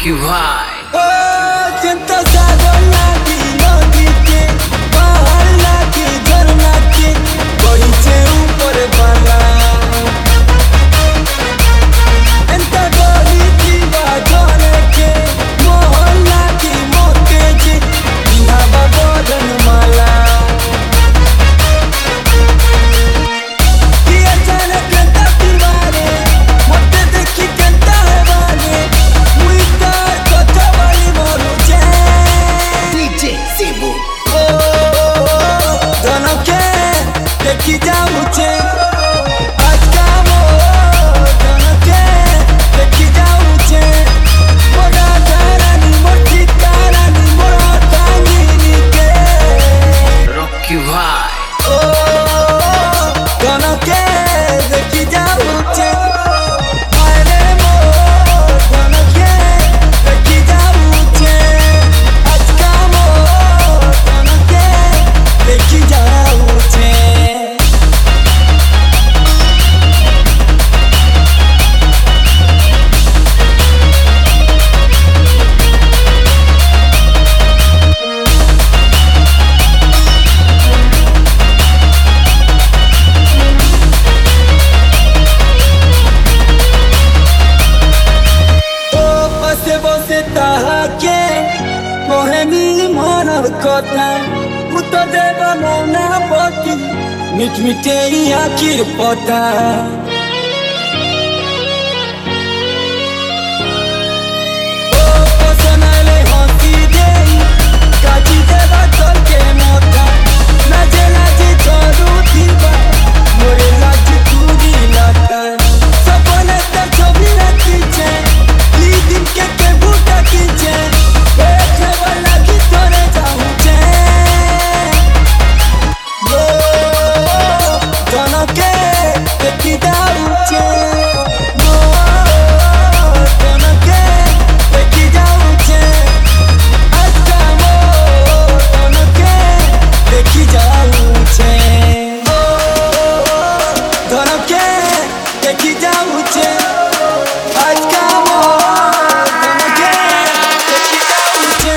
Rocky भाई चिंता सागर लागी नदी के पहाड़ लागी झरना के बड़ी से ऊपर वाला चिंता गली जीवा जाने के मोहन लागी मोते जी बिना बदन माला ये अचानक कंता दीवारे मोते देखी कंता है वाले मुई तार कथा वाली मोरू डीजे सेबू दोनों के देखी जाऊँ चे आज का दोनों के देखी जाऊँ चे मोरा तारानी मोटी तारानी मोरा तांगी के रॉकी भाई दोनों के देखी जाऊँ चे अरे दोनों के देखी जाऊँ चे आज का दोनों के देखी जाऊँ चे बसे ताहाके मोहेनी मानव कथा मुत देव मौना पति मिठ मिठे आखिर पता पसनाले हंसी दे काजी देवा चल के मोटा नाचे नाचे छोड़ू दीवा मोरे लाज तूरी लाता सपने ते छवि रखी छे ई दिन के बूटा कीचे बैठे वाला की तोरे जाऊं चे दोनों के देखी जाऊं चे दोनों के देखी जाऊं चे आज का दोनों के देखी जाऊं चे दोनों के देखी जाऊं चे आज का दोनों के देखी जाऊं चे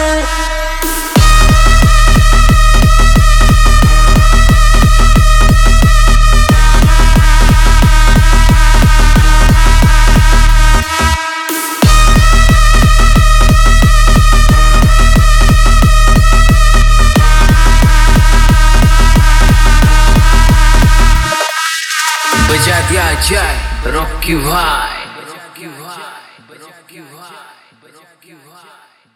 बजा दिया जाए रॉकी भाई।